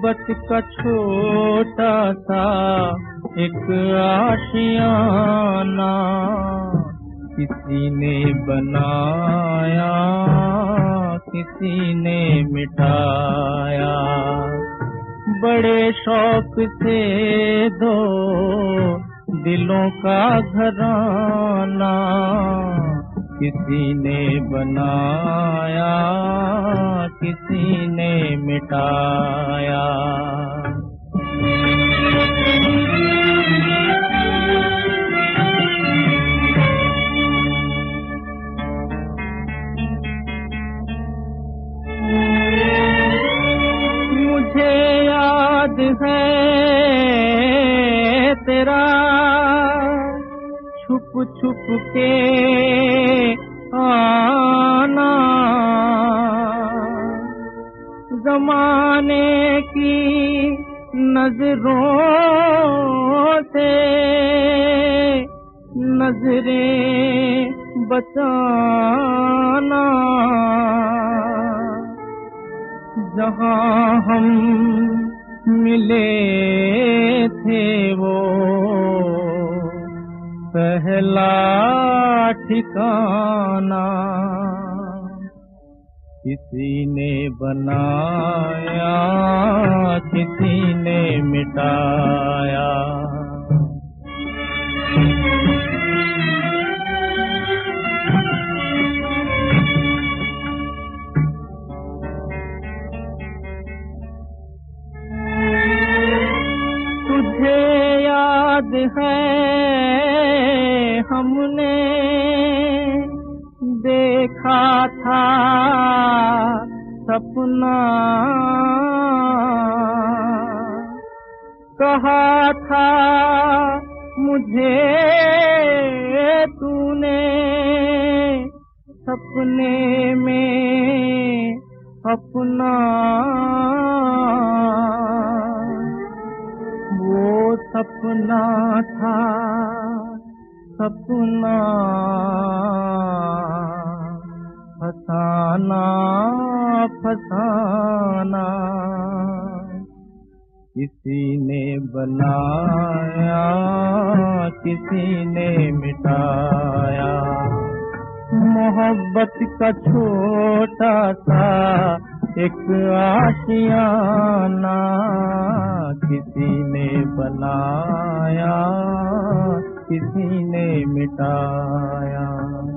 मोहब्बत का छोटा सा एक आशियाना किसी ने बनाया, किसी ने मिटाया। बड़े शौक से दो दिलों का घराना किसी ने बनाया, किसी ने मिटाया। मुझे याद है तेरा छुप छुप के आना, ज़माने की नजरों से नजरें बचाना। जहाँ हम मिले थे वो पहला ठिकाना किसी ने बनाया, किसी ने मिटाया। तुझे याद है हमने देखा था सपना, कहा था मुझे तूने सपने में अपना। वो सपना था सपना फसाना फसाना किसी ने बनाया, किसी ने मिटाया। मोहब्बत का छोटा सा एक आशियाना किसी ने बनाया, किसी ने मिटाया।